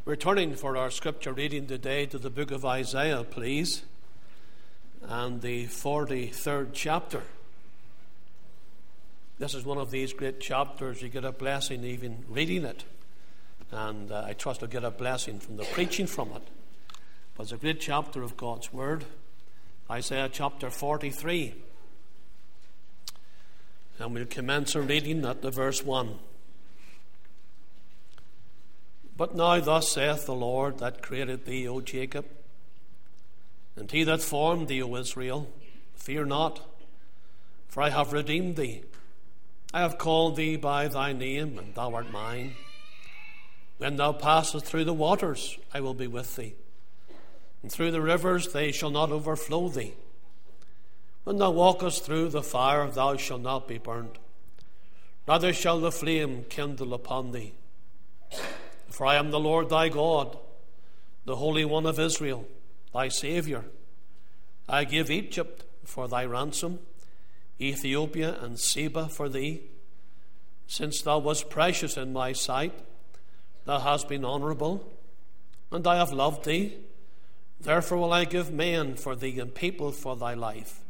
We're turning for our scripture reading today to the book of Isaiah, please, and the 43rd chapter. This is one of these great chapters. You get a blessing even reading it, and I trust you'll get a blessing from the preaching from it. But it's a great chapter of God's Word, Isaiah chapter 43. And we'll commence our reading at the verse 1. But now thus saith the Lord that created thee, O Jacob, and he that formed thee, O Israel, fear not, for I have redeemed thee. I have called thee by thy name, and thou art mine. When thou passest through the waters, I will be with thee, and through the rivers they shall not overflow thee. When thou walkest through the fire, thou shalt not be burnt, neither shall the flame kindle upon thee. For I am the Lord thy God, the Holy One of Israel, thy Saviour. I give Egypt for thy ransom, Ethiopia and Seba for thee. Since thou wast precious in my sight, thou hast been honourable, and I have loved thee. Therefore will I give men for thee and people for thy life.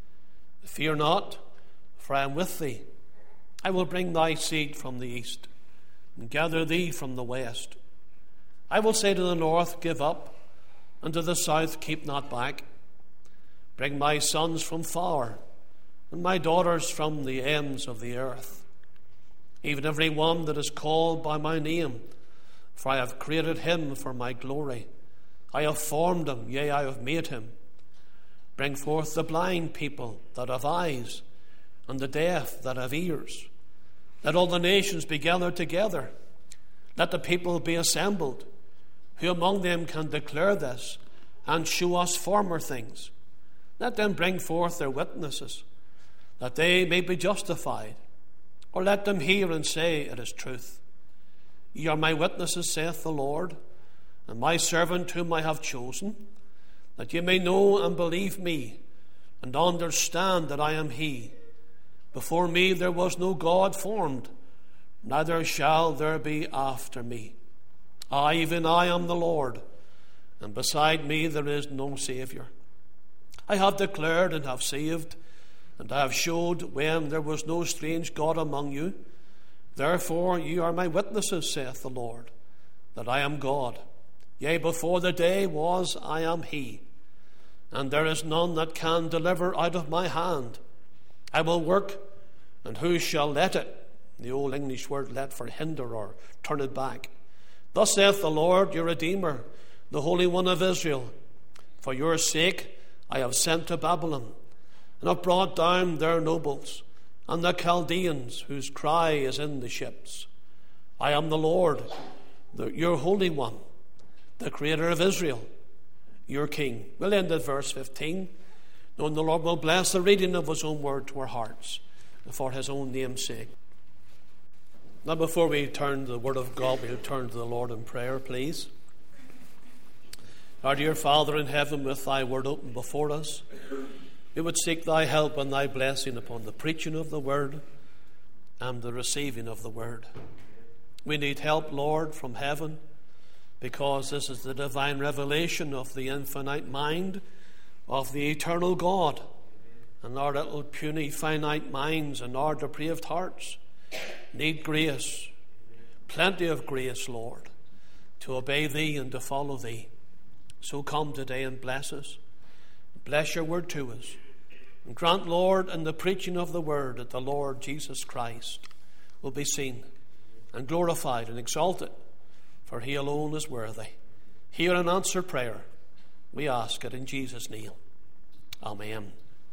Fear not, for I am with thee. I will bring thy seed from the east, and gather thee from the west. I will say to the north, give up, and to the south, keep not back. Bring my sons from far, and my daughters from the ends of the earth. Even every one that is called by my name, for I have created him for my glory. I have formed him, yea, I have made him. Bring forth the blind people that have eyes, and the deaf that have ears. Let all the nations be gathered together. Let the people be assembled. Who among them can declare this and show us former things? Let them bring forth their witnesses, that they may be justified. Or let them hear and say, it is truth. Ye are my witnesses, saith the Lord, and my servant whom I have chosen, that ye may know and believe me, and understand that I am he. Before me there was no God formed, neither shall there be after me. I, even I, am the Lord, and beside me there is no Saviour. I have declared and have saved, and I have showed when there was no strange God among you. Therefore ye are my witnesses, saith the Lord, that I am God. Yea, before the day was, I am he, and there is none that can deliver out of my hand. I will work, and who shall let it? The old English word let for hinder or turn it back. Thus saith the Lord, your Redeemer, the Holy One of Israel. For your sake I have sent to Babylon, and have brought down their nobles, and the Chaldeans, whose cry is in the ships. I am the Lord, your Holy One, the Creator of Israel, your King. We'll end at verse 15. Knowing the Lord will bless the reading of his own word to our hearts, for his own name's sake. Now, before we turn to the word of God, we'll turn to the Lord in prayer, please. Our dear Father in heaven, with thy word open before us, we would seek thy help and thy blessing upon the preaching of the word and the receiving of the word. We need help, Lord, from heaven, because this is the divine revelation of the infinite mind of the eternal God. And our little puny finite minds and our depraved hearts need grace, plenty of grace, Lord, to obey thee and to follow thee. So come today and bless us. Bless your word to us. And grant, Lord, in the preaching of the word that the Lord Jesus Christ will be seen and glorified and exalted, for he alone is worthy. Hear and answer prayer. We ask it in Jesus' name. Amen.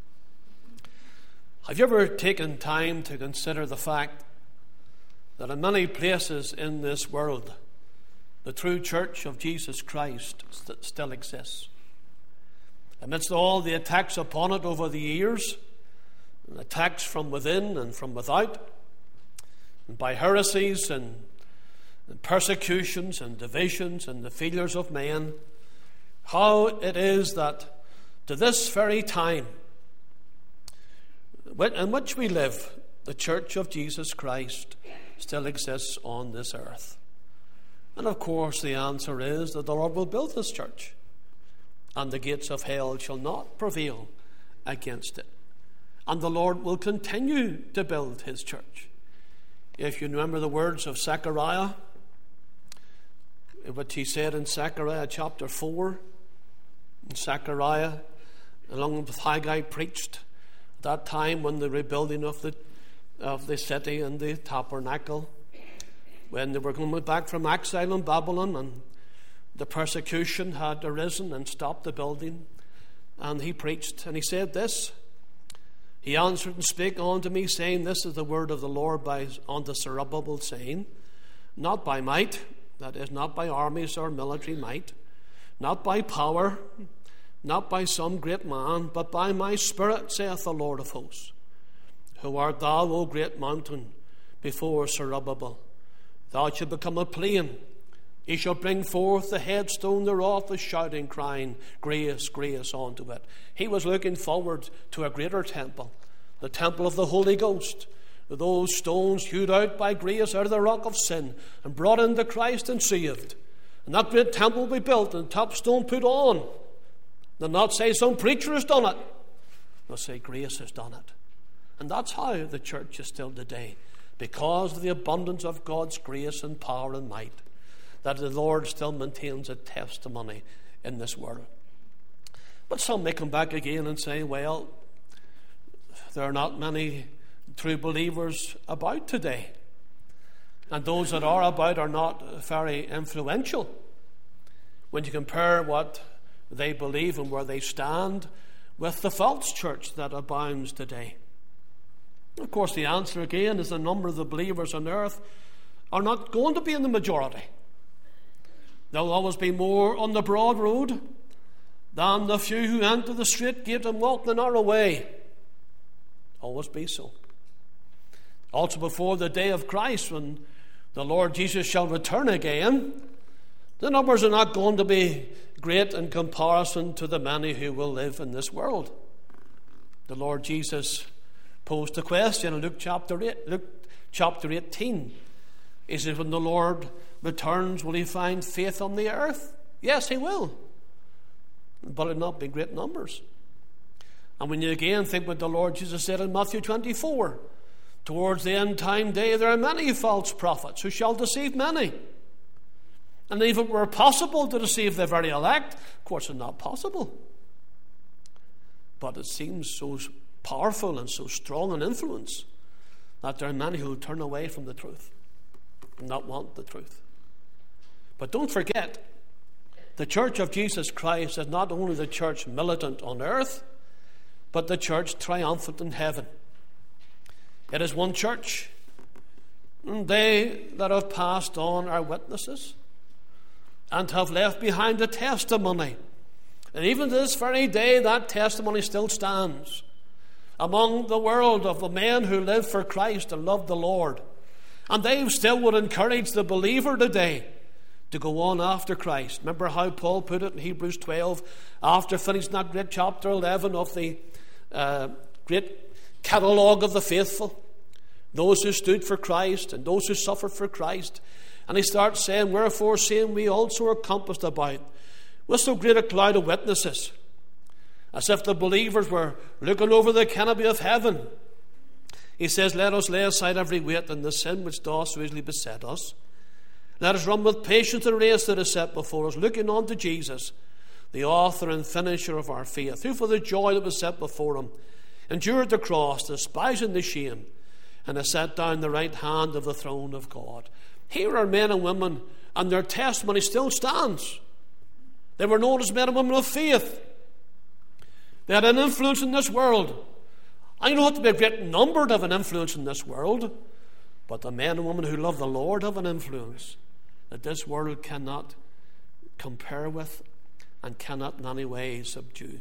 Have you ever taken time to consider the fact that in many places in this world, the true church of Jesus Christ still exists? Amidst all the attacks upon it over the years, and attacks from within and from without, and by heresies and persecutions and divisions and the failures of men, how it is that to this very time in which we live, the church of Jesus Christ still exists on this earth. And of course the answer is that the Lord will build His church, and the gates of hell shall not prevail against it. And the Lord will continue to build His church. If you remember the words of Zechariah, what he said in Zechariah chapter 4, Zechariah, along with Haggai, preached at that time when the rebuilding of the city and the tabernacle, when they were coming back from exile in Babylon and the persecution had arisen and stopped the building. And he preached, and he said this: He answered and spake unto me, saying, This is the word of the Lord unto Zerubbabel, saying, Not by might, that is, not by armies or military might, not by power, not by some great man, but by my Spirit, saith the Lord of hosts. Who art thou, O great mountain, before Zerubbabel? Thou shalt become a plain. He shall bring forth the headstone thereof, the shouting, crying, Grace, grace unto it. He was looking forward to a greater temple, the temple of the Holy Ghost. Those stones hewed out by grace out of the rock of sin and brought into Christ and saved. And that great temple will be built and top stone put on. They'll not say some preacher has done it. They'll say grace has done it. And that's how the church is still today, because of the abundance of God's grace and power and might, that the Lord still maintains a testimony in this world. But some may come back again and say, well, there are not many true believers about today, and those that are about are not very influential when you compare what they believe and where they stand with the false church that abounds today. Of course, the answer again is the number of the believers on earth are not going to be in the majority. There will always be more on the broad road than the few who enter the straight gate and walk the narrow way. Always be so. Also before the day of Christ, when the Lord Jesus shall return again, the numbers are not going to be great in comparison to the many who will live in this world. The Lord Jesus posed a question in Luke chapter 18. He says, when the Lord returns, will He find faith on the earth? Yes, He will. But it will not be great numbers. And when you again think what the Lord Jesus said in Matthew 24, towards the end time day there are many false prophets who shall deceive many. And if it were possible to deceive the very elect, of course it's not possible. But it seems so powerful and so strong an influence that there are many who will turn away from the truth and not want the truth. But don't forget, the church of Jesus Christ is not only the church militant on earth, but the church triumphant in heaven. It is one church, and they that have passed on are witnesses and have left behind a testimony. And even to this very day, that testimony still stands among the world of the men who live for Christ and love the Lord. And they still would encourage the believer today to go on after Christ. Remember how Paul put it in Hebrews 12, after finishing that great chapter 11 of the great catalogue of the faithful, those who stood for Christ and those who suffered for Christ. And he starts saying, wherefore, seeing we also are compassed about with so great a cloud of witnesses, as if the believers were looking over the canopy of heaven, he says, let us lay aside every weight and the sin which doth so easily beset us. Let us run with patience the race that is set before us, looking on to Jesus, the author and finisher of our faith, who for the joy that was set before him endured the cross, despising the shame, and has sat down the right hand of the throne of God. Here are men and women, and their testimony still stands. They were known as men and women of faith. They had an influence in this world. I don't have to be a great number to have an influence in this world, but the men and women who love the Lord have an influence that this world cannot compare with and cannot in any way subdue.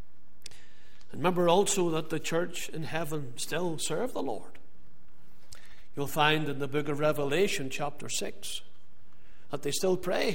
And remember also that the church in heaven still serve the Lord. You'll find in the book of Revelation chapter 6 that they still pray.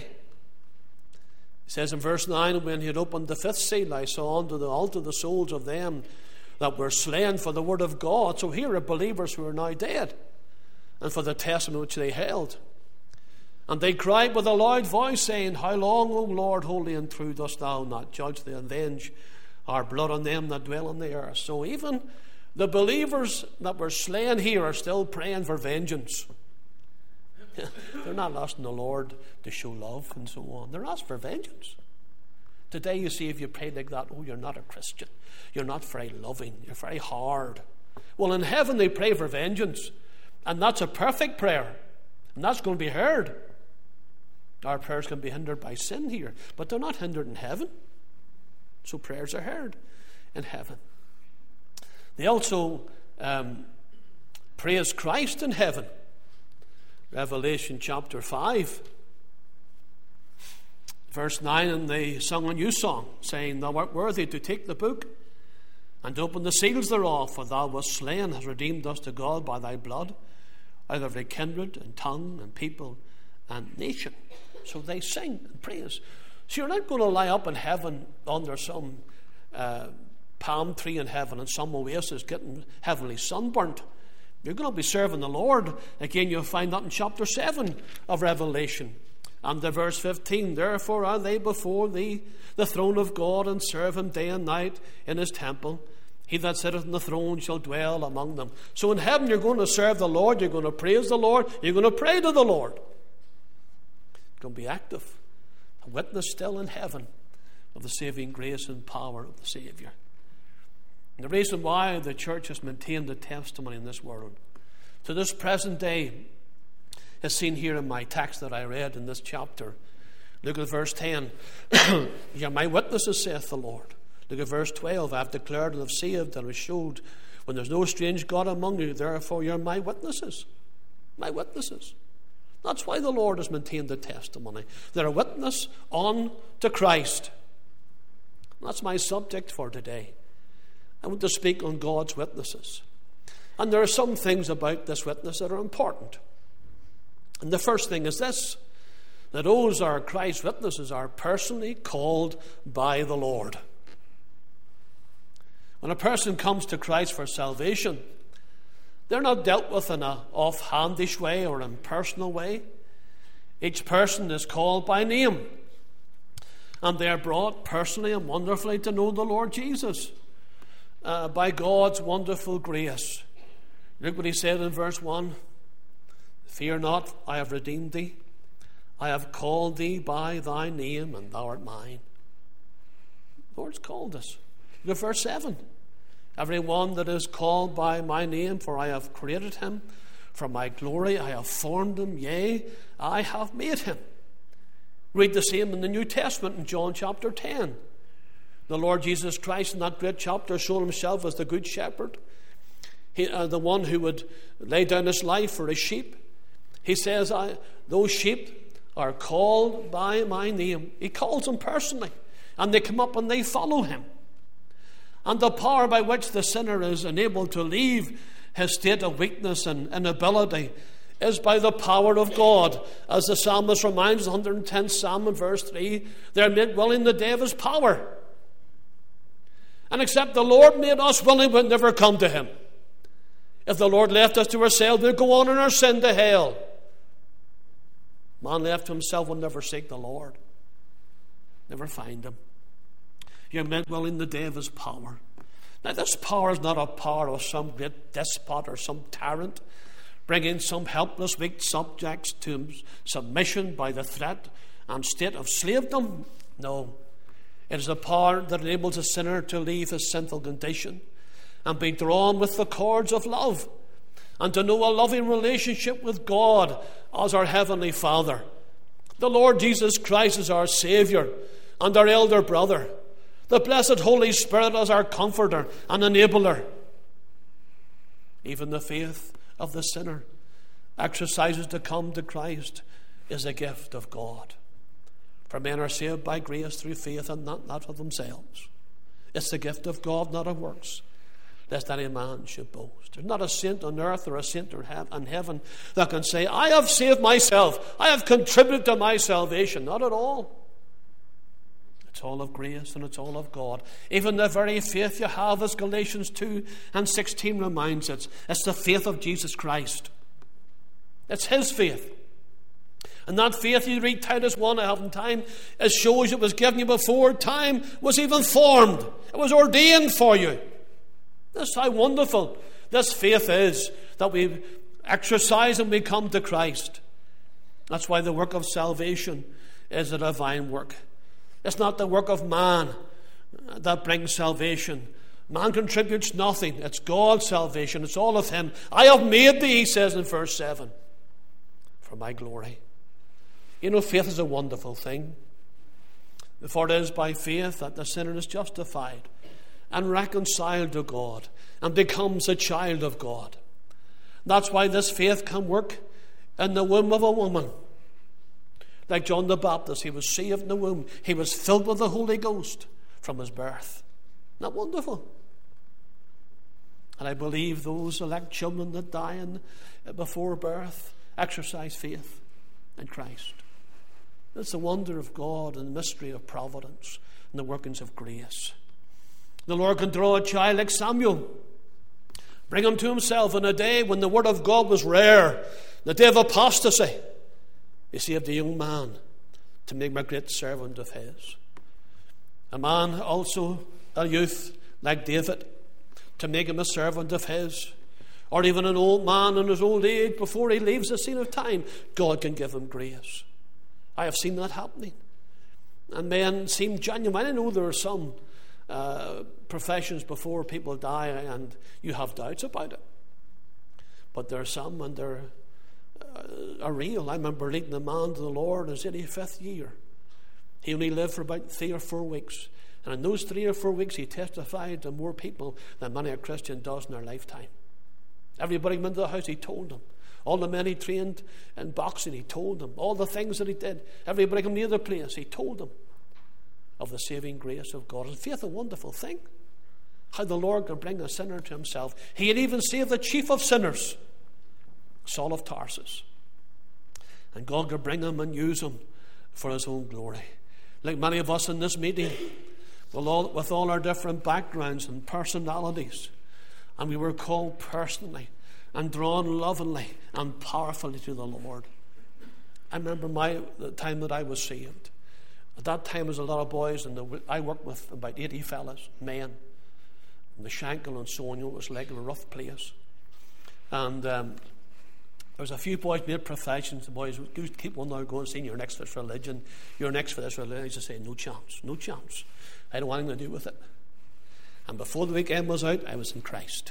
It says in verse 9, when he had opened the fifth seal, I saw unto the altar the souls of them that were slain for the word of God. So here are believers who are now dead, and for the testimony which they held. And they cried with a loud voice, saying, How long, O Lord, holy and true, dost thou not judge and avenge our blood on them that dwell on the earth? So even the believers that were slain here are still praying for vengeance. They're not asking the Lord to show love and so on. They're asking for vengeance. Today, you see, if you pray like that, oh, you're not a Christian. You're not very loving. You're very hard. Well, in heaven, they pray for vengeance. And that's a perfect prayer. And that's going to be heard. Our prayers can be hindered by sin here, but they're not hindered in heaven. So prayers are heard in heaven. They also praise Christ in heaven. Revelation chapter 5, verse 9, and they sung a new song, saying, Thou art worthy to take the book and open the seals thereof, for thou wast slain, hast redeemed us to God by thy blood, out of every kindred and tongue and people and nation. So they sing and praise. So you're not going to lie up in heaven under some palm tree in heaven and some oasis getting heavenly sunburnt. You're going to be serving the Lord. Again, you'll find that in chapter 7 of Revelation. And the verse 15, Therefore are they before thee, the throne of God, and serve him day and night in his temple. He that sitteth on the throne shall dwell among them. So in heaven you're going to serve the Lord, you're going to praise the Lord, you're going to pray to the Lord. You're going to be active, a witness still in heaven of the saving grace and power of the Saviour. And the reason why the church has maintained the testimony in this world to this present day is seen here in my text that I read in this chapter. Look at verse 10. You're my witnesses, saith the Lord. Look at verse 12. I have declared and have saved and have showed when there's no strange God among you. Therefore you're my witnesses. My witnesses. That's why the Lord has maintained the testimony. They're a witness on to Christ. That's my subject for today. I want to speak on God's witnesses. And there are some things about this witness that are important. And the first thing is this, that those are Christ's witnesses are personally called by the Lord. When a person comes to Christ for salvation, they're not dealt with in an offhandish way or impersonal way. Each person is called by name. And they are brought personally and wonderfully to know the Lord Jesus by God's wonderful grace. Look what he said in verse 1. Fear not, I have redeemed thee. I have called thee by thy name, and thou art mine. The Lord's called us. Look at verse 7. Every one that is called by my name, for I have created him. For my glory I have formed him, yea, I have made him. Read the same in the New Testament in John chapter 10. The Lord Jesus Christ in that great chapter showed himself as the good shepherd. The one who would lay down his life for his sheep. He says, those sheep are called by my name. He calls them personally. And they come up and they follow him. And the power by which the sinner is enabled to leave his state of weakness and inability is by the power of God. As the psalmist reminds us, 110th Psalm in verse 3, they're made willing the day of his power. And except the Lord made us willing, we'd never come to him. If the Lord left us to ourselves, we'd go on in our sin to hell. Man left to himself will never seek the Lord. Never find him. You're made willing the day of his power. Now this power is not a power of some great despot or some tyrant, bringing some helpless weak subjects to submission by the threat and state of slavedom. No. It is a power that enables a sinner to leave his sinful condition and be drawn with the cords of love and to know a loving relationship with God as our Heavenly Father. The Lord Jesus Christ is our Saviour and our elder brother. The blessed Holy Spirit as our comforter and enabler. Even the faith of the sinner exercises to come to Christ is a gift of God. For men are saved by grace through faith and not of themselves. It's the gift of God, not of works, lest any man should boast. There's not a saint on earth or a saint in heaven that can say, I have saved myself. I have contributed to my salvation. Not at all. It's all of grace and it's all of God. Even the very faith you have, as Galatians 2:16 reminds us, it's the faith of Jesus Christ. It's his faith. And that faith, you read Titus 1, I haven't time, it shows it was given you before time was even formed. It was ordained for you. That's how wonderful this faith is, that we exercise and we come to Christ. That's why the work of salvation is a divine work. It's not the work of man that brings salvation. Man contributes nothing. It's God's salvation. It's all of Him. I have made thee, he says in verse 7, for my glory. You know, faith is a wonderful thing. For it is by faith that the sinner is justified and reconciled to God and becomes a child of God. That's why this faith can work in the womb of a woman. Like John the Baptist, he was saved in the womb. He was filled with the Holy Ghost from his birth. Isn't that wonderful? And I believe those elect children that die before birth exercise faith in Christ. It's the wonder of God and the mystery of providence and the workings of grace. The Lord can draw a child like Samuel, bring him to Himself in a day when the Word of God was rare, the day of apostasy. He saved a young man to make him a great servant of His. A man also, a youth like David, to make him a servant of His. Or even an old man in his old age, before he leaves the scene of time, God can give him grace. I have seen that happening. And men seem genuine. I know there are some professions before people die and you have doubts about it. But there are some, and they're are real. I remember leading a man to the Lord in his 85th year. He only lived for about 3 or 4 weeks. And in those 3 or 4 weeks, he testified to more people than many a Christian does in their lifetime. Everybody came into the house, he told them. All the men he trained in boxing, he told them. All the things that he did. Everybody came near the place, he told them of the saving grace of God. And faith, a wonderful thing. How the Lord can bring a sinner to Himself. He had even saved the chief of sinners, Saul of Tarsus. And God could bring him and use him for His own glory. Like many of us in this meeting, with all our different backgrounds and personalities, and we were called personally and drawn lovingly and powerfully to the Lord. I remember the time that I was saved. At that time, there was a lot of boys, and I worked with about 80 fellas, men, from the Shankill and so on. It was like a rough place. And there was a few boys made professions. The boys would keep one hour going, saying, "You're next for this religion. You're next for this religion." I used to say, "No chance, no chance. I don't want anything to do with it." And before the weekend was out, I was in Christ.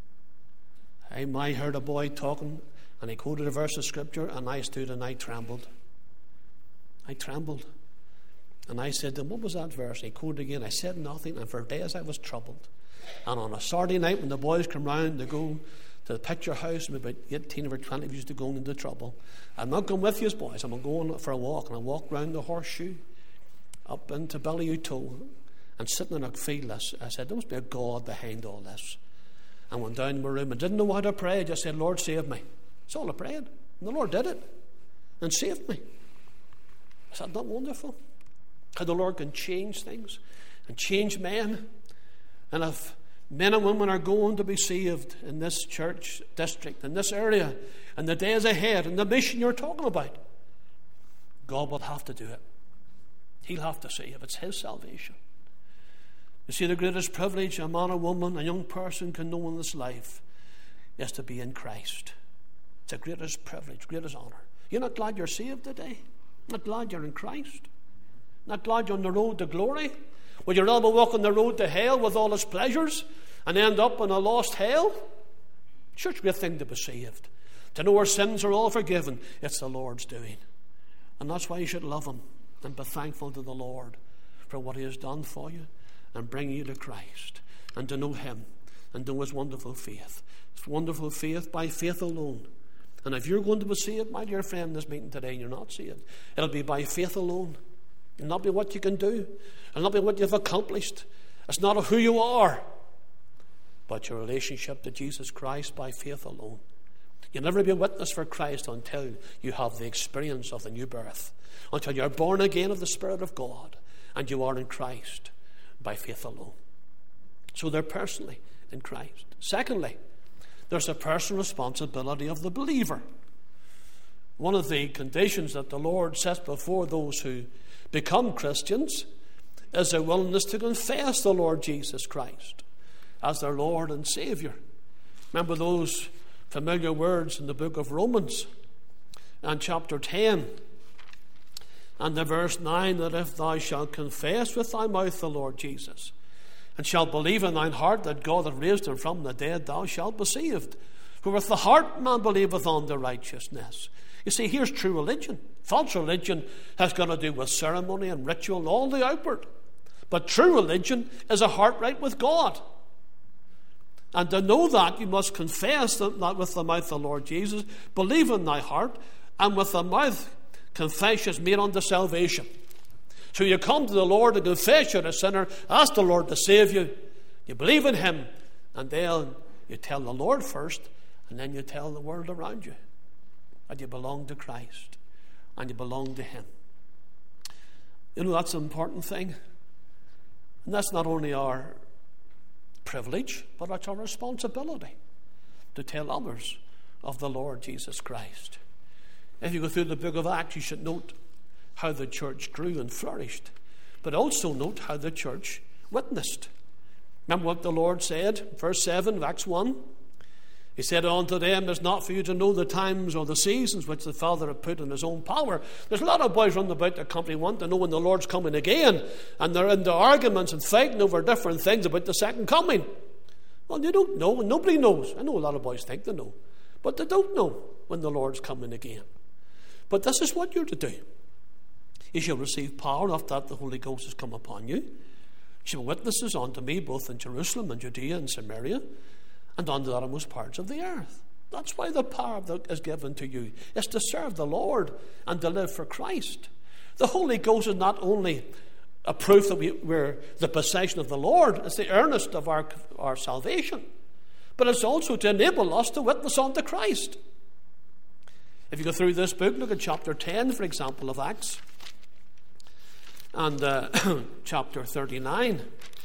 I heard a boy talking, and he quoted a verse of Scripture, and I stood and I trembled. I trembled. And I said to him, "What was that verse?" And he quoted again. I said nothing, and for days I was troubled. And on a Saturday night, when the boys come round to go to the picture house, and about 18 or 20 of us used to go into trouble, I'm not going with you boys. I'm going for a walk. And I walked round the Horseshoe, up into Ballyutoe, and sitting in a field, I said, there must be a God behind all this. I went down to my room and didn't know how to pray. I just said, "Lord, save me." That's all I prayed. And the Lord did it and saved me. Isn't that wonderful? How the Lord can change things and change men. And if men and women are going to be saved in this church district, in this area, in the days ahead, in the mission you're talking about, God will have to do it. He'll have to save. It's His salvation. You see, the greatest privilege a man or woman, a young person can know in this life is to be in Christ. It's the greatest privilege, greatest honor. You're not glad you're saved today? Not glad you're in Christ? Not glad you're on the road to glory? Would you rather walk on the road to hell with all its pleasures and end up in a lost hell? Sure, it's a great thing to be saved. To know our sins are all forgiven. It's the Lord's doing. And that's why you should love Him and be thankful to the Lord for what He has done for you and bring you to Christ and to know Him and know His wonderful faith. It's wonderful faith by faith alone. And if you're going to be saved, my dear friend, in this meeting today, and you're not saved, it'll be by faith alone. It'll not be what you can do. It'll not be what you've accomplished. It's not who you are, but your relationship to Jesus Christ by faith alone. You'll never be a witness for Christ until you have the experience of the new birth, until you're born again of the Spirit of God and you are in Christ by faith alone. So they're personally in Christ. Secondly, there's a personal responsibility of the believer. one of the conditions that the Lord sets before those who become Christians is a willingness to confess the Lord Jesus Christ as their Lord and Saviour. Remember those familiar words in the book of Romans and chapter 10 and the verse 9, that if thou shalt confess with thy mouth the Lord Jesus, and shalt believe in thine heart that God hath raised him from the dead, thou shalt be saved. For with the heart man believeth unto righteousness. You see, here's true religion. False religion has got to do with ceremony and ritual and all the outward. But true religion is a heart right with God. And to know that, you must confess that with the mouth the Lord Jesus, believe in thy heart, and with the mouth confession is made unto salvation. So you come to the Lord and confess you're a sinner, ask the Lord to save you, you believe in him, and then you tell the Lord first, and then you tell the world around you that you belong to Christ and you belong to him. You know, that's an important thing. And that's not only our privilege, but it's our responsibility to tell others of the Lord Jesus Christ. If you go through the book of Acts, you should note how the church grew and flourished, but also note how the church witnessed. Remember what the Lord said, verse 7 of Acts 1? He said unto them, it's not for you to know the times or the seasons which the Father hath put in his own power. There's a lot of boys running about the country want to know when the Lord's coming again, and they're into arguments and fighting over different things about the second coming. Well, you don't know, and nobody knows. I know a lot of boys think they know, but they don't know when the Lord's coming again. But this is what you're to do. You shall receive power after that the Holy Ghost has come upon you. You shall be witnesses unto me both in Jerusalem and Judea and Samaria, and unto the uttermost parts of the earth. That's why the power that is given to you is to serve the Lord and to live for Christ. The Holy Ghost is not only a proof that we're the possession of the Lord, it's the earnest of our salvation, but it's also to enable us to witness unto Christ. If you go through this book, look at chapter 10, for example, of Acts, and chapter 39.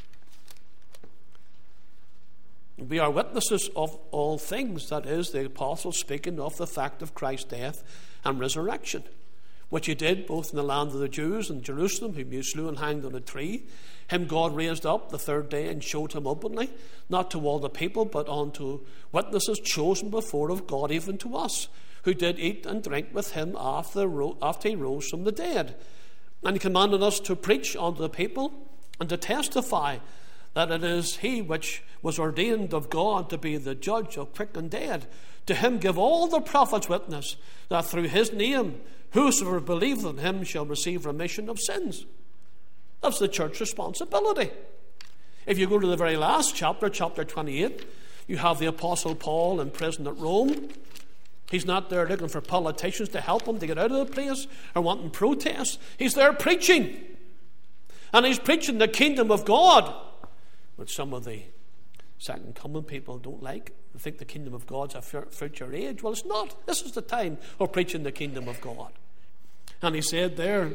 We are witnesses of all things. That is, the apostles speaking of the fact of Christ's death and resurrection, which he did both in the land of the Jews and Jerusalem, whom you slew and hanged on a tree. Him God raised up the third day and showed him openly, not to all the people, but unto witnesses chosen before of God, even to us, who did eat and drink with him after he rose from the dead. And he commanded us to preach unto the people and to testify that it is he which was ordained of God to be the judge of quick and dead. To him give all the prophets witness that through his name whosoever believeth in him shall receive remission of sins. That's the church's responsibility. If you go to the very last chapter, chapter 28, you have the Apostle Paul in prison at Rome. He's not there looking for politicians to help him to get out of the place or wanting protests. He's there preaching. And he's preaching the kingdom of God, which some of the second coming people don't like. They think the kingdom of God's a future age. Well, it's not. This is the time of preaching the kingdom of God. And he said there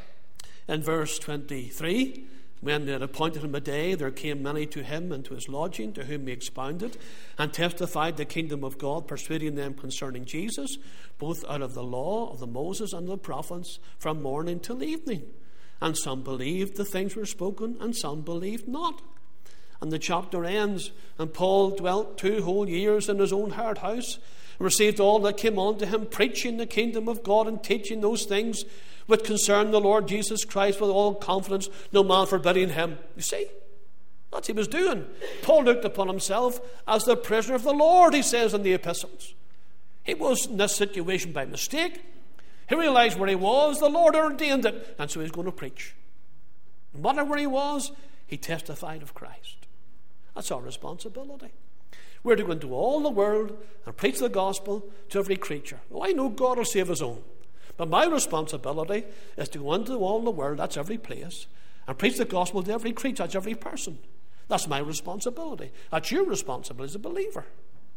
in verse 23, when they had appointed him a day, there came many to him and to his lodging, to whom he expounded and testified the kingdom of God, persuading them concerning Jesus, both out of the law of the Moses and the prophets, from morning till evening. And some believed the things were spoken, and some believed not. And the chapter ends, and Paul dwelt 2 whole years in his own hard house, and received all that came unto him, preaching the kingdom of God and teaching those things which concern the Lord Jesus Christ with all confidence, no man forbidding him. You see, that's what he was doing. Paul looked upon himself as the prisoner of the Lord, he says in the epistles. He was in this situation by mistake. He realized where he was, the Lord ordained it, and so he's going to preach. No matter where he was, he testified of Christ. That's our responsibility. We're to go into all the world and preach the gospel to every creature. Oh, I know God will save his own. But my responsibility is to go into all the world, that's every place, and preach the gospel to every creature, that's every person. That's my responsibility. That's your responsibility as a believer.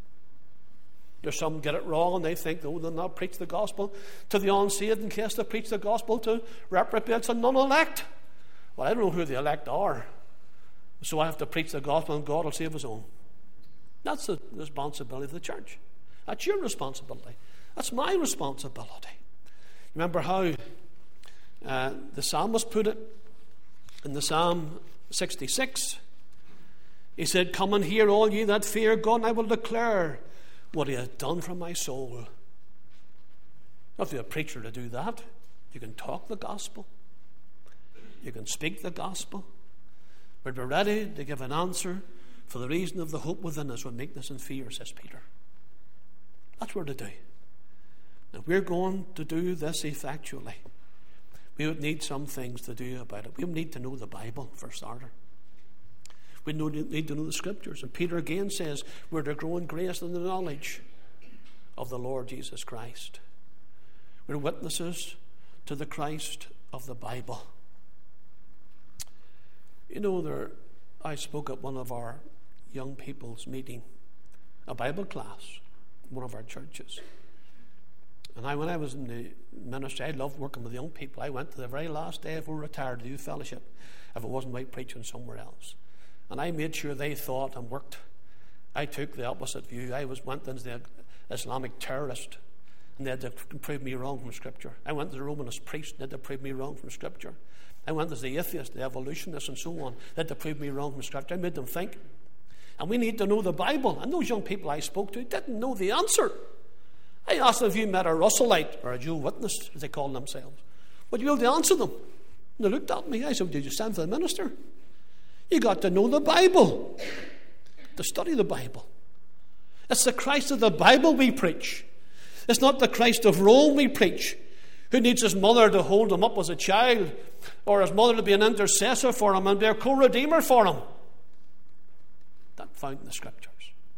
There's some get it wrong and they think, oh, they'll not preach the gospel to the unsaved in case they preach the gospel to reprobates and non-elect. Well, I don't know who the elect are, so I have to preach the gospel and God will save his own. That's the responsibility of the church. That's your responsibility That's my responsibility. Remember how the psalmist put it in the Psalm 66? He said, "Come and hear, all ye that fear God, and I will declare what he has done for my soul." You don't have to be a preacher to do that. You can talk the gospel. You can speak the gospel. But we're ready to give an answer for the reason of the hope within us with meekness and fear, says Peter. That's what we're to do. If we're going to do this effectually, we would need some things to do about it. We would need to know the Bible, for starter. We need to know the Scriptures. And Peter again says we're to grow in grace and the knowledge of the Lord Jesus Christ. We're witnesses to the Christ of the Bible. You know, I spoke at one of our young people's meeting, a Bible class, one of our churches. And when I was in the ministry, I loved working with young people. I went to the very last day if we were retired to do fellowship, if it wasn't right preaching somewhere else. And I made sure they thought and worked. I took the opposite view. I went into the Islamic terrorist, and they had to prove me wrong from Scripture. I went to the Romanist priest, and they had to prove me wrong from Scripture. I went to the atheist, the evolutionist, and so on. They had to prove me wrong from Scripture. I made them think. And we need to know the Bible. And those young people I spoke to didn't know the answer. I asked them if you met a Russellite or a Jehovah's Witness, as they call themselves. Would you be able to answer them? And they looked at me. I said, "Did you stand for the minister?" You got to know the Bible, to study the Bible. It's the Christ of the Bible we preach. It's not the Christ of Rome we preach, who needs his mother to hold him up as a child, or his mother to be an intercessor for him and be a co-redeemer for him. That's found in the Scriptures.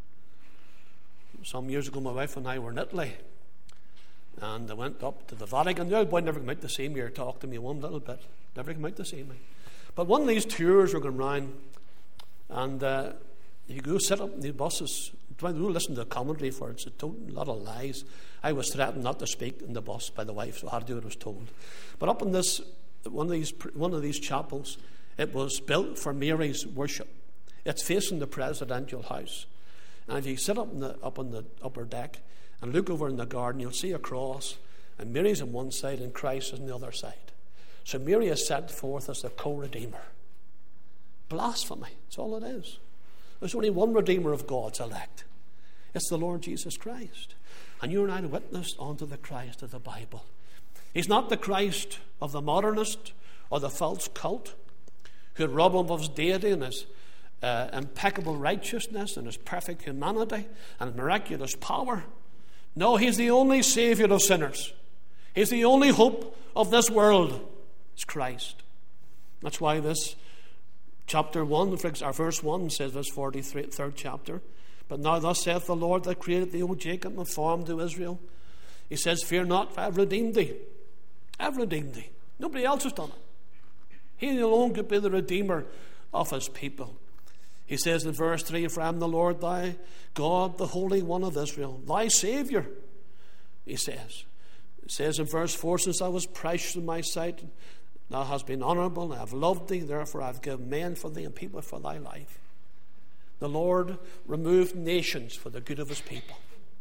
Some years ago, my wife and I were in Italy, and I went up to the Vatican. The old boy never came out to see me or talk to me one little bit. Never came out to see me. But one of these tours were going round, and you go sit up in the buses. Don't listen to the commentary for it. It's a lot of lies. I was threatened not to speak in the bus by the wife, so I had to do what I was told. But up in this one of these chapels, it was built for Mary's worship. It's facing the presidential house. And if you sit up on the upper deck and look over in the garden, you'll see a cross, and Mary's on one side and Christ is on the other side. So Mary is set forth as the co-redeemer. Blasphemy. That's all it is. There's only one Redeemer of God's elect. It's the Lord Jesus Christ. And you and I are witness unto the Christ of the Bible. He's not the Christ of the modernist or the false cult who would rob him of his deity and his impeccable righteousness and his perfect humanity and miraculous power. No, he's the only Savior of sinners. He's the only hope of this world. It's Christ. That's why this chapter 1, or verse 1 says, this 43rd chapter, "But now thus saith the Lord that created thee, O Jacob, and formed thee, Israel." He says, "Fear not, for I have redeemed thee." I've redeemed thee. Nobody else has done it. He alone could be the Redeemer of his people. He says in verse 3, "For I am the Lord thy God, the Holy One of Israel, thy Saviour." He says. It says in verse 4, "Since I was precious in my sight, thou hast been honourable, and I have loved thee, therefore I have given men for thee and people for thy life." The Lord removed nations for the good of his people.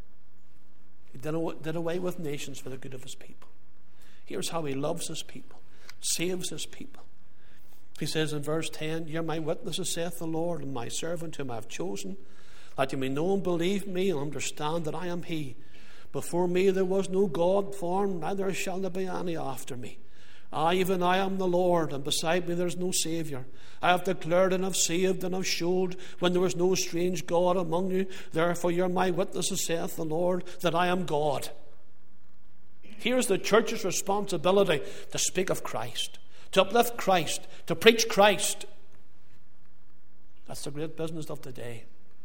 He did away with nations for the good of his people. Here's how he loves his people, saves his people. He says in verse 10, "Ye are my witnesses, saith the Lord, and my servant whom I have chosen, that you may know and believe me, and understand that I am he. Before me there was no God formed, neither shall there be any after me. I, even I, am the Lord, and beside me there is no Saviour. I have declared and have saved and have showed when there was no strange God among you. Therefore you are my witnesses, saith the Lord, that I am God." Here's the church's responsibility to speak of Christ, to uplift Christ, to preach Christ. That's the great business of today.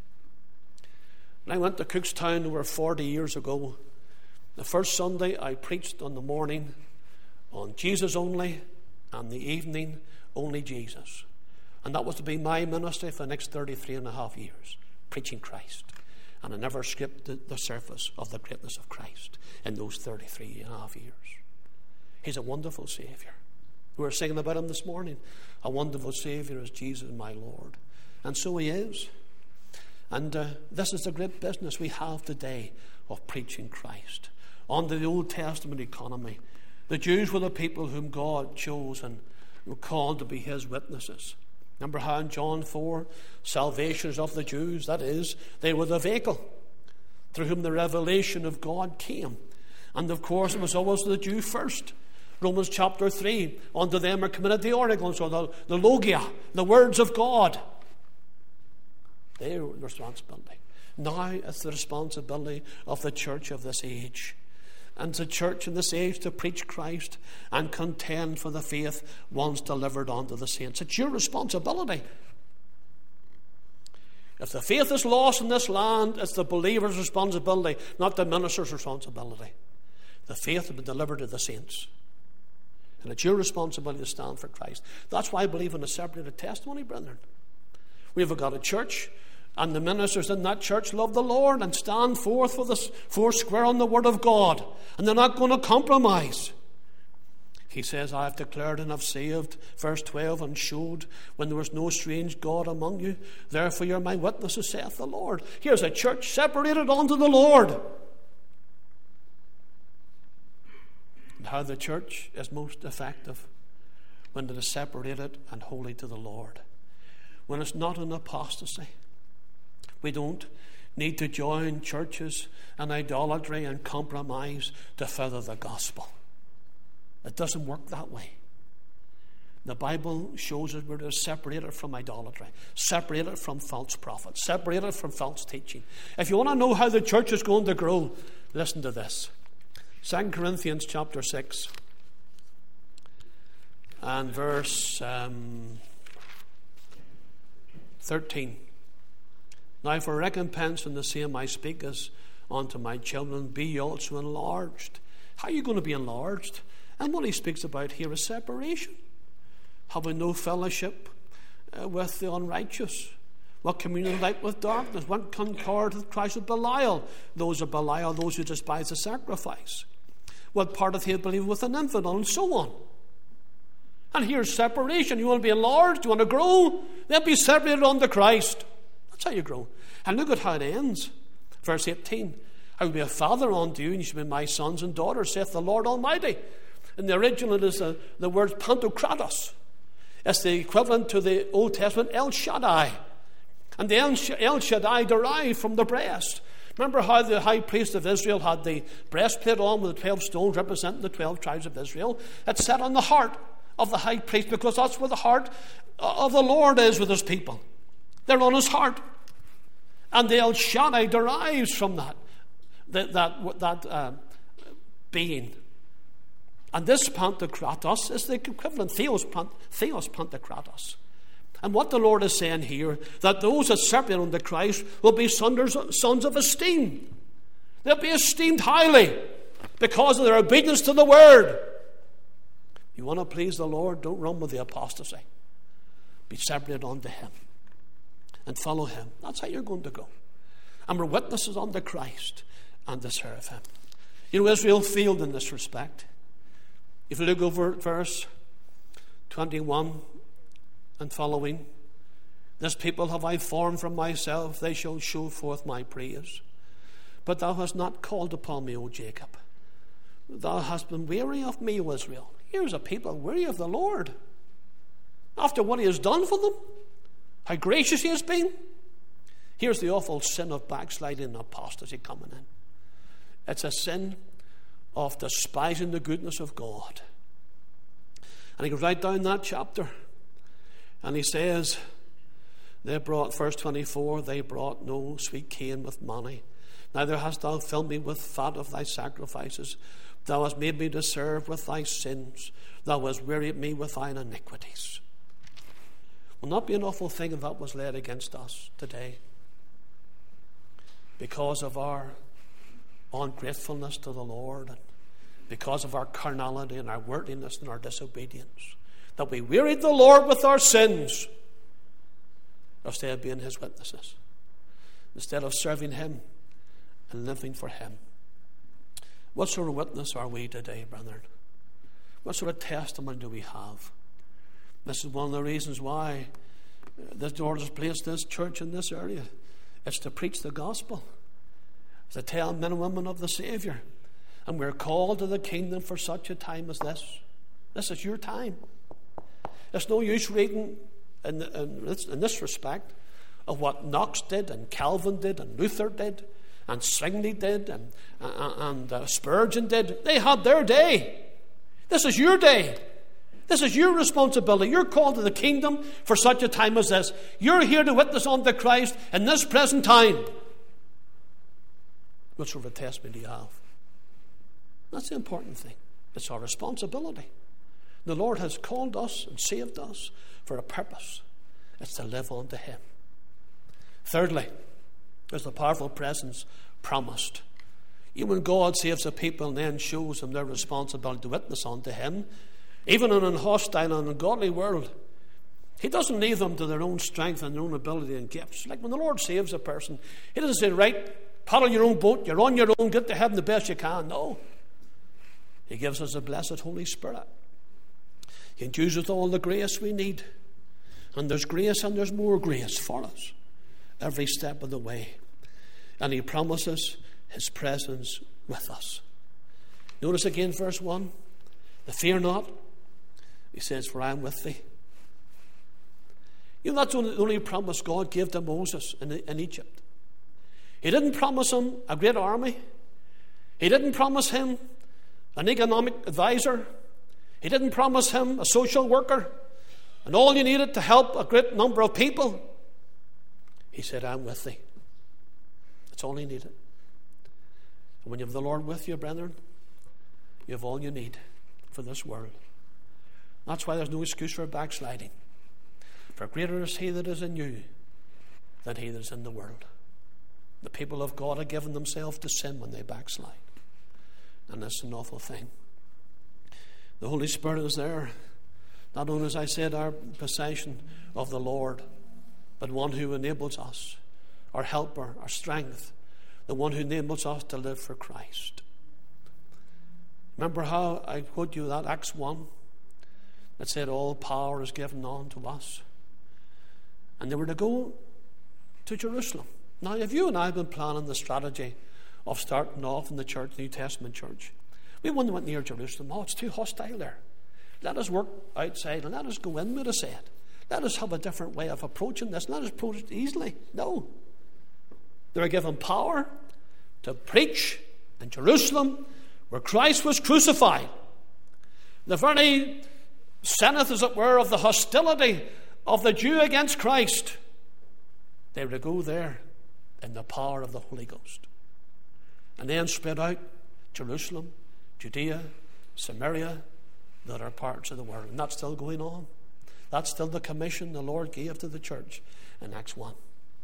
When I went to Cookstown over 40 years ago, the first Sunday I preached on the morning on Jesus only, and the evening only Jesus. And that was to be my ministry for the next 33 and a half years, preaching Christ. And I never skipped the surface of the greatness of Christ in those 33 and a half years. He's a wonderful Saviour. We were singing about him this morning. A wonderful Saviour is Jesus my Lord. And so he is. And this is the great business we have today of preaching Christ. under the Old Testament economy. The Jews were the people whom God chose and were called to be his witnesses. Remember how in John 4, salvation is of the Jews. That is, they were the vehicle through whom the revelation of God came. And of course, it was always the Jew first. Romans chapter 3, unto them are committed the oracles, or the logia, the words of God. Their responsibility. Now it's the responsibility of the church of this age. And the church in this age to preach Christ and contend for the faith once delivered unto the saints. It's your responsibility. If the faith is lost in this land, it's the believer's responsibility, not the minister's responsibility. The faith has been delivered to the saints. And it's your responsibility to stand for Christ. That's why I believe in a separated testimony, brethren. We've got a church, and the ministers in that church love the Lord and stand forth for the foursquare on the Word of God. And they're not going to compromise. He says, I have declared and have saved, verse 12, and showed when there was no strange God among you. Therefore you're my witnesses, saith the Lord. Here's a church separated unto the Lord. And how the church is most effective when it is separated and holy to the Lord. When it's not an apostasy. We don't need to join churches and idolatry and compromise to further the gospel. It doesn't work that way. The Bible shows us we're separated from idolatry, separated from false prophets, separated from false teaching. If you want to know how the church is going to grow, listen to this. 2 Corinthians chapter 6 and verse 13. Now for recompense in the same I speak as unto my children, be ye also enlarged. How are you going to be enlarged? And what he speaks about here is separation. Having no fellowship with the unrighteous. What communion light with darkness? What concord with Christ with Belial? Those are Belial, those who despise the sacrifice. What part of he believe with an infidel, and so on. And here's separation. You want to be enlarged? You want to grow? Then be separated unto Christ. That's how you grow. And look at how it ends. Verse 18. I will be a father unto you, and you shall be my sons and daughters, saith the Lord Almighty. In the original it is the word Pantokratos. It's the equivalent to the Old Testament El Shaddai. And the El Shaddai derived from the breast. Remember how the high priest of Israel had the breastplate on with the 12 stones representing the 12 tribes of Israel? It's set on the heart of the high priest, because that's where the heart of the Lord is with his people. They're on his heart. And the El Shaddai derives from that being. And this Pantokratos is the equivalent, Theos Pantokratos. And what the Lord is saying here, that those that separate unto Christ will be sons of esteem. They'll be esteemed highly because of their obedience to the Word. You want to please the Lord, don't run with the apostasy. Be separated unto Him and follow Him. That's how you're going to go. And we're witnesses unto Christ and to serve Him. You know, Israel failed in this respect. If you look over at verse 21 and following, this people have I formed from myself, they shall show forth my praise. But thou hast not called upon me, O Jacob. Thou hast been weary of me, O Israel. Here's a people weary of the Lord. After what He has done for them, how gracious He has been. Here's the awful sin of backsliding and apostasy coming in. It's a sin of despising the goodness of God. And he goes right down that chapter, and he says, they brought, verse 24, they brought no sweet cane with money. Neither hast thou filled me with fat of thy sacrifices. Thou hast made me to serve with thy sins. Thou hast wearied me with thine iniquities. Will not be an awful thing if that was laid against us today, because of our ungratefulness to the Lord, and because of our carnality and our worldliness and our disobedience, that we wearied the Lord with our sins instead of being His witnesses, instead of serving Him and living for Him. What sort of witness are we today, brethren? What sort of testimony do we have? This is one of the reasons why the Lord has placed this church in this area. It's to preach the gospel, to tell men and women of the Savior. And we're called to the kingdom for such a time as this. This is your time. It's no use reading in this respect of what Knox did and Calvin did and Luther did and Zwingli did and Spurgeon did. They had their day. This is your day. This is your responsibility. You're called to the kingdom for such a time as this. You're here to witness unto Christ in this present time. What sort of a testimony do you have? That's the important thing. It's our responsibility. The Lord has called us and saved us for a purpose. It's to live unto Him. Thirdly, there's the powerful presence promised. Even when God saves a people and then shows them their responsibility to witness unto Him, even in a hostile and ungodly world, He doesn't leave them to their own strength and their own ability and gifts. Like when the Lord saves a person, He doesn't say, right, paddle your own boat, you're on your own, get to heaven the best you can. No. He gives us the blessed Holy Spirit. He endues with all the grace we need. And there's grace and there's more grace for us every step of the way. And He promises His presence with us. Notice again verse 1. Fear not. He says, for I am with thee. You know, that's the only promise God gave to Moses in Egypt. He didn't promise him a great army. He didn't promise him an economic advisor. He didn't promise him a social worker and all you needed to help a great number of people. He said, I'm with thee. That's all He needed. And when you have the Lord with you, brethren, you have all you need for this world. That's why there's no excuse for backsliding. For greater is He that is in you than he that is in the world. The people of God have given themselves to sin when they backslide. And that's an awful thing. The Holy Spirit is there, not only, as I said, our possession of the Lord, but one who enables us, our helper, our strength, the one who enables us to live for Christ. Remember how I quote you that Acts 1 that said all power is given unto us. And they were to go to Jerusalem. Now, if you and I have been planning the strategy of starting off in the church, the New Testament church, we wouldn't went near Jerusalem. Oh, it's too hostile there. Let us work outside and let us go in, would have said. Let us have a different way of approaching this. Let us approach it easily. No. They were given power to preach in Jerusalem where Christ was crucified. The very zenith, as it were, of the hostility of the Jew against Christ. They were to go there in the power of the Holy Ghost. And then spread out Jerusalem, Judea, Samaria, the other parts of the world. And that's still going on. That's still the commission the Lord gave to the church in Acts 1.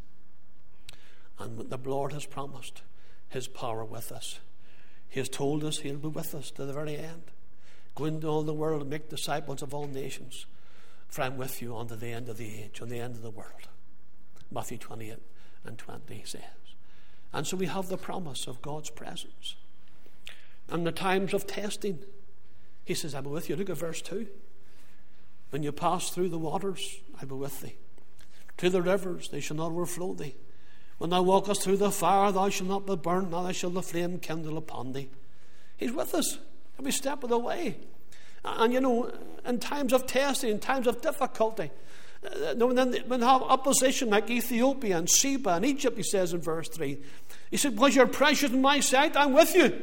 And the Lord has promised His power with us. He has told us He'll be with us to the very end. Go into all the world and make disciples of all nations. For I'm with you unto the end of the age, on the end of the world. Matthew 28 and 20 says. And so we have the promise of God's presence. And the times of testing, He says, I'll be with you. Look at verse 2. When you pass through the waters, I'll be with thee. To the rivers, they shall not overflow thee. When thou walkest through the fire, thou shalt not be burnt, neither shall the flame kindle upon thee. He's with us every step of the way. And you know, in times of testing, in times of difficulty, when we have opposition like Ethiopia and Sheba and Egypt, He says in verse 3, He said, because you're precious in my sight, I'm with you.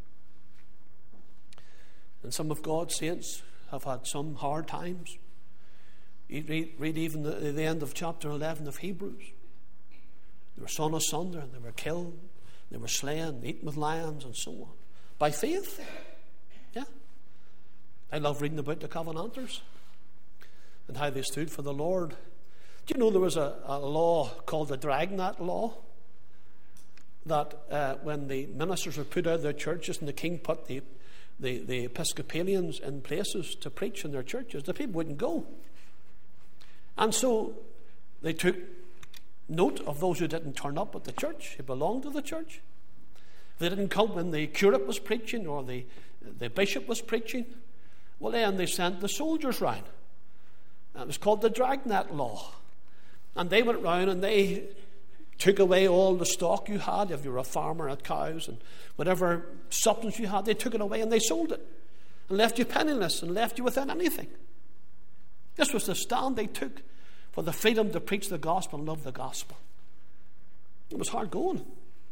And some of God's saints have had some hard times. You read even the end of chapter 11 of Hebrews. They were sawn asunder, they were killed, they were slain, eaten with lions, and so on. By faith. Yeah. I love reading about the Covenanters and how they stood for the Lord. Do you know there was a law called the Dragnet Law? That when the ministers were put out of their churches and the king put the Episcopalians in places to preach in their churches, the people wouldn't go. And so they took note of those who didn't turn up at the church, who belonged to the church. If they didn't come when the curate was preaching or the bishop was preaching, well, then they sent the soldiers round. It was called the Dragnet Law. And they went round and they took away all the stock you had. If you were a farmer, had cows and whatever substance you had, they took it away and they sold it and left you penniless and left you without anything. This was the stand they took for the freedom to preach the gospel and love the gospel. It was hard going.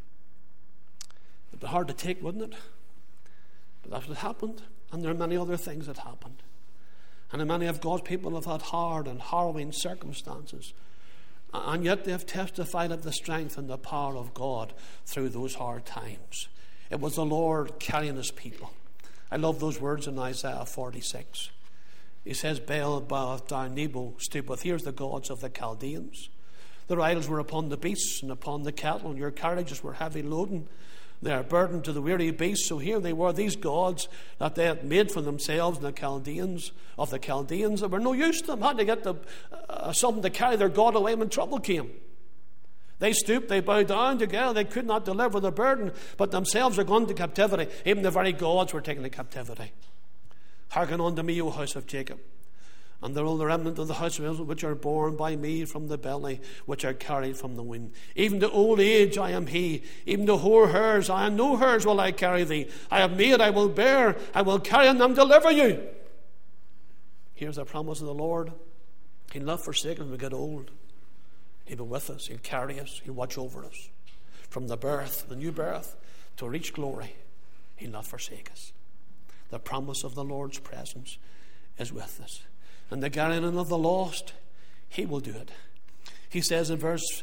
It'd be hard to take, wouldn't it? But that's what happened. And there are many other things that happened. And many of God's people have had hard and harrowing circumstances. And yet they have testified of the strength and the power of God through those hard times. It was the Lord carrying his people. I love those words in Isaiah 46. He says, Baal boweth down, Nebo stoopeth. Here's the gods of the Chaldeans. Their idols were upon the beasts and upon the cattle, and your carriages were heavy loading. They are burdened to the weary beasts. So here they were, these gods that they had made for themselves, and the Chaldeans that were no use to them. Had to get something to carry their God away when trouble came. They stooped, they bowed down together. They could not deliver the burden, but themselves are gone to captivity. Even the very gods were taken to captivity. Hearken unto me, O house of Jacob, and all the remnant of the house of Israel, which are born by me from the belly, which are carried from the womb. Even to old age I am he, even to hoar hairs, I am no hairs will I carry thee. I have made, I will bear, I will carry and them deliver you. Here's the promise of the Lord. He'll not forsake us when we get old. He'll be with us, he'll carry us, he'll watch over us. From the birth, the new birth, to reach glory, he'll not forsake us. The promise of the Lord's presence is with us. And the guardian of the lost, he will do it. He says in verse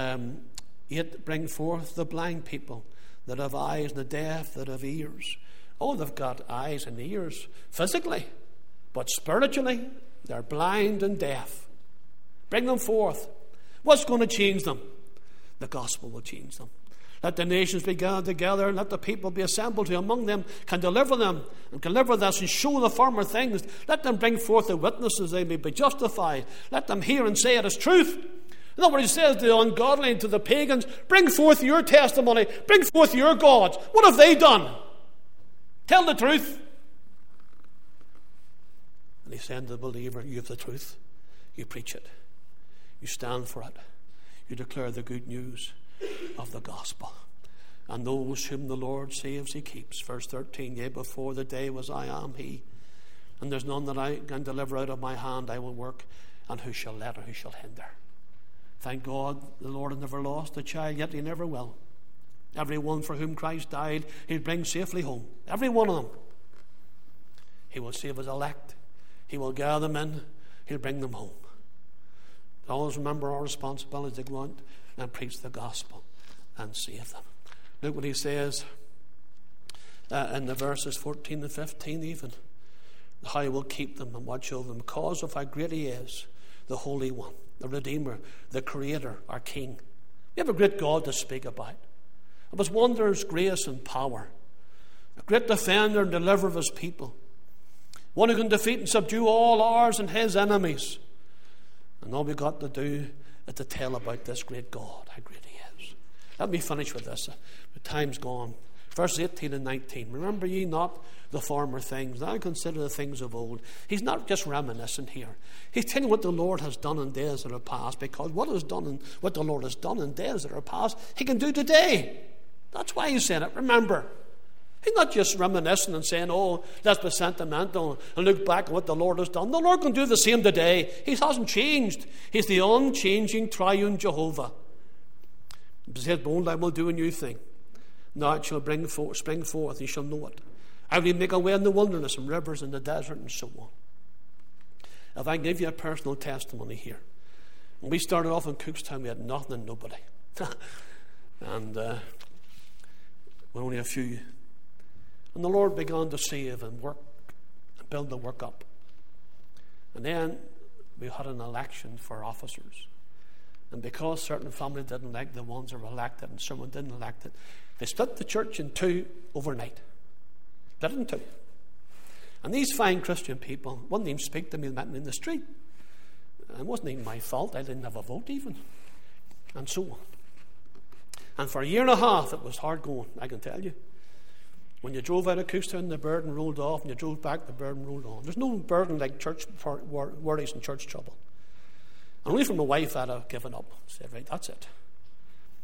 8, bring forth the blind people that have eyes, and the deaf that have ears. Oh, they've got eyes and ears physically, but spiritually, they're blind and deaf. Bring them forth. What's going to change them? The gospel will change them. Let the nations be gathered together, and let the people be assembled who among them can deliver them, and deliver this and show the former things. Let them bring forth the witnesses, they may be justified. Let them hear and say it is truth. In other words, he says to the ungodly and to the pagans, bring forth your testimony, bring forth your gods. What have they done? Tell the truth. And he said to the believer, you have the truth. You preach it. You stand for it. You declare the good news of the gospel. And those whom the Lord saves, he keeps. Verse 13, yea, before the day was I am he, and there's none that I can deliver out of my hand. I will work, and who shall let or who shall hinder? Thank God the Lord had never lost a child, yet he never will. Every one for whom Christ died, he'll bring safely home. Every one of them. He will save his elect. He will gather them in. He'll bring them home. Always remember our responsibility to go out and preach the gospel and save them. Look what he says in the verses 14 and 15 even. How he will keep them and watch over them, because of how great he is, the Holy One, the Redeemer, the Creator, our King. We have a great God to speak about. Of his wonders, grace and power. A great defender and deliverer of his people. One who can defeat and subdue all ours and his enemies. And all we've got to do is to tell about this great God, how great he is. Let me finish with this. The time's gone. Verse 18 and 19. Remember ye not the former things, now consider the things of old. He's not just reminiscent here. He's telling what the Lord has done in days that are past, because what the Lord has done in days that are past, he can do today. That's why he's saying it. Remember. He's not just reminiscing and saying, oh, let's be sentimental and look back at what the Lord has done. The Lord can do the same today. He hasn't changed. He's the unchanging triune Jehovah. He said, behold, I will do a new thing. Now it shall spring forth, you shall know it. I will make a way in the wilderness and rivers in the desert and so on. If I give you a personal testimony here. When we started off in Cookstown, we had nothing and nobody. And we're only a few. And the Lord began to save and work and build the work up. And then we had an election for officers. And because certain families didn't elect the ones that were elected and someone didn't elect it, they split the church in two overnight. Split it in two. And these fine Christian people wouldn't even speak to me, met me in the street. It wasn't even my fault. I didn't have a vote even. And so on. And for a year and a half it was hard going, I can tell you. When you drove out of Cookstown, the burden rolled off, and you drove back, the burden rolled on. There's no burden like church worries and church trouble. And only from my wife I'd have given up. I said, right, that's it.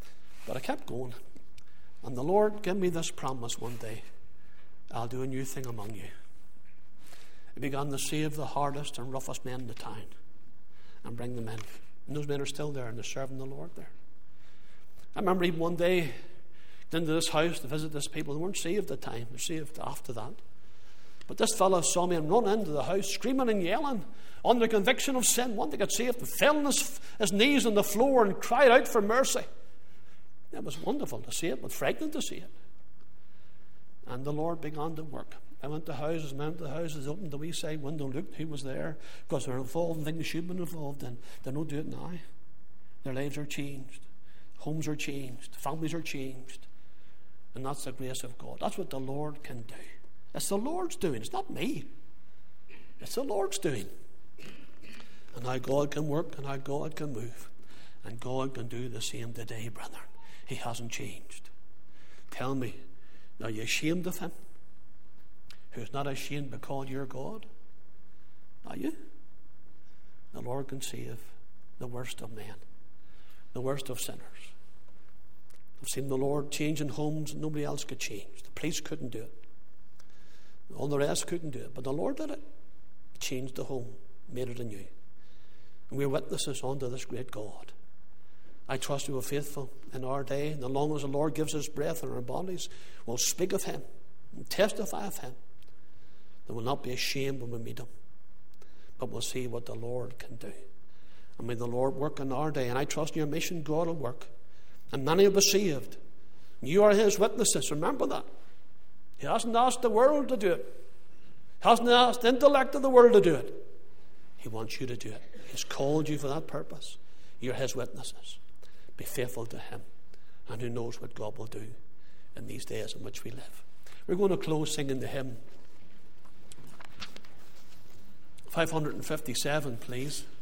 But I kept going. And the Lord gave me this promise one day: I'll do a new thing among you. He began to save the hardest and roughest men in the town and bring them in. And those men are still there, and they're serving the Lord there. I remember even one day, into this house to visit this people. They weren't saved at the time. They're saved after that. But this fellow saw me and run into the house, screaming and yelling, under conviction of sin, wanting to get saved, and fell on his knees on the floor and cried out for mercy. It was wonderful to see it, but frightening to see it. And the Lord began to work. I went to houses, opened the wee side window, looked who was there, because they're involved in things they should have been involved in. They don't do it now. Their lives are changed. Homes are changed. Families are changed. And that's the grace of God. That's what the Lord can do. It's the Lord's doing. It's not me. It's the Lord's doing. And how God can work and how God can move. And God can do the same today, brethren. He hasn't changed. Tell me, are you ashamed of him? Who's not ashamed to call your God? Are you? The Lord can save the worst of men, the worst of sinners. I've seen the Lord changing homes and nobody else could change. The police couldn't do it. All the rest couldn't do it. But the Lord did it. He changed the home, made it anew. And we're witnesses unto this great God. I trust we will be faithful in our day. And as long as the Lord gives us breath in our bodies, we'll speak of him and testify of him. They will not be ashamed when we meet him, but we'll see what the Lord can do. And may the Lord work in our day. And I trust in your mission, God will work. And many will be saved. You are his witnesses. Remember that. He hasn't asked the world to do it. He hasn't asked the intellect of the world to do it. He wants you to do it. He's called you for that purpose. You're his witnesses. Be faithful to him. And who knows what God will do in these days in which we live. We're going to close singing the hymn 557, please.